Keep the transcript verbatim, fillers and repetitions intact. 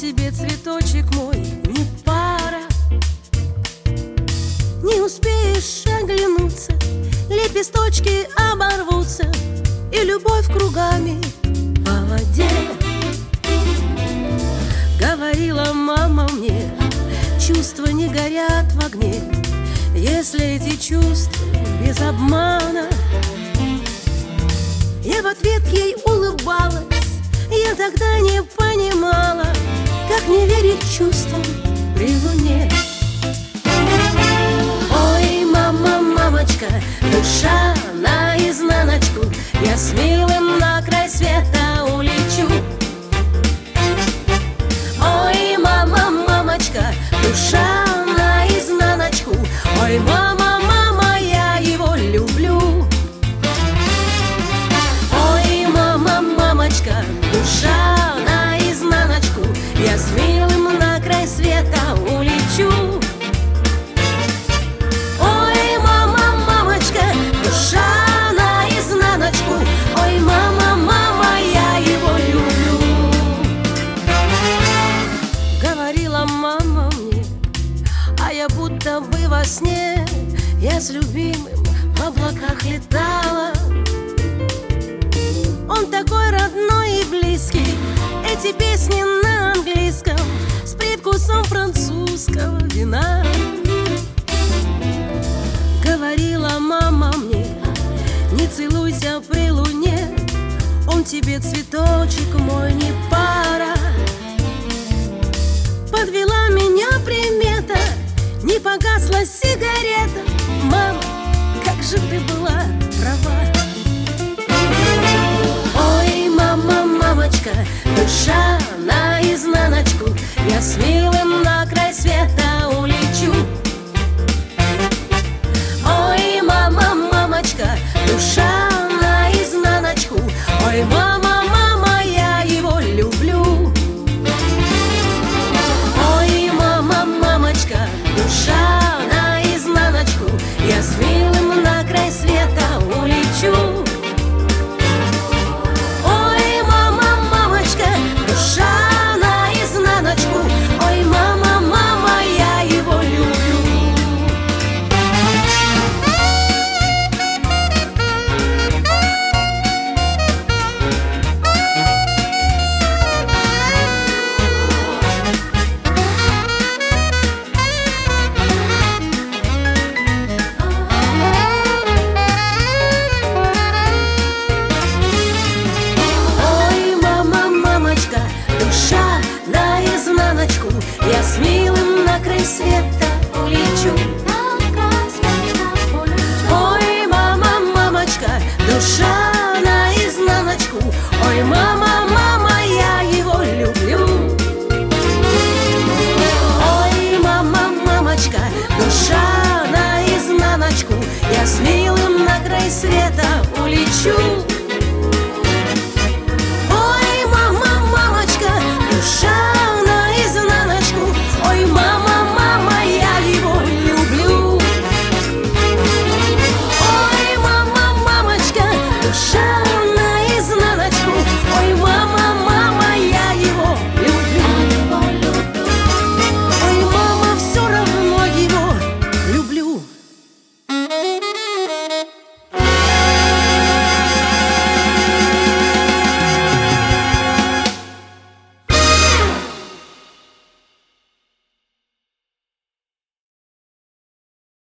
тебе, цветочек мой, не пара. Не успеешь оглянуться, лепесточки оборвутся, и любовь кругами по воде. Говорила мама мне, чувства не горят в огне, если эти чувства без обмана. Я в ответ ей улыбалась, я тогда не понимала, как не верить чувствам при луне. Ой, мама, мамочка, душа наизнаночку, я с милым на край света улечу. Ой, мама, мамочка, душа наизнаночку, ой, мама, мама, я его люблю. Ой, мама, мамочка, душа наизнаночку, я с милым на край света улечу. Ой, мама, мамочка, душа наизнаночку, ой, мама, мама, я его люблю. Говорила мама мне, а я будто бы во сне, я с любимым в облаках летала. Он такой родной и близкий, эти песни на английском с привкусом французского вина. Говорила мама мне, не целуйся при луне, он тебе, цветочек мой, не пара. Подвела меня примета, не погасла сигарета, мама, как же ты была права. Ой, мама, мамочка, душа наизнаночку, я с милым на край света улечу. Ой, мама, мамочка, душа наизнаночку, ой, мама, мама, я его люблю. Ой, мама, мамочка, душа наизнаночку, я с милым на край света улечу. Ой, мама, мамочка, душа наизнаночку, ой, мама, мама, я его люблю. Душа наизнаночку, я с милым на край света улечу. Ой, мама, мамочка, душа наизнаночку, ой, мама, мама, я его люблю. Ой, мама, мамочка, душа наизнаночку, я с милым на край света